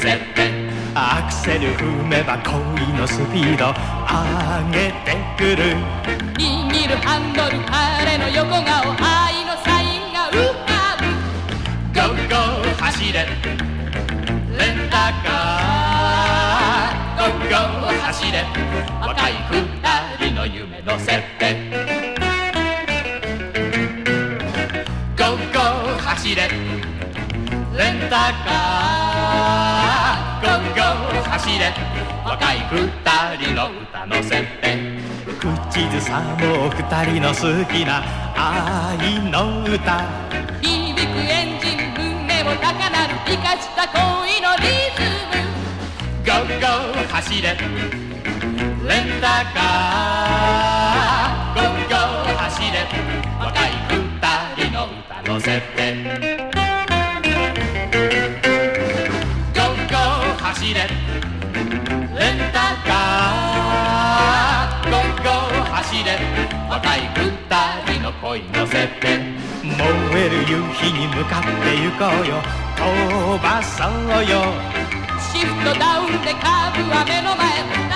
せてアクセル踏めば恋のスピード上げてくる握るハンドル彼の横顔愛のサインが浮かぶゴーゴー走れレンタカーゴーゴー走れ若い二人の夢乗せてゴーゴー走れレンタカーゴーゴー走れ若い二人の歌乗せて口ずさもう二人の好きな愛の歌響くエンジン胸も高鳴る生かした恋のリズムゴーゴー走れレンタカーゴーゴー走れ若い二人の歌乗せてゴーゴー走れレンタカーゴーゴー走れ若い二人の恋乗せて燃える夕日に向かって行こうよ飛ばそうよシフトダウンでカーブは目の前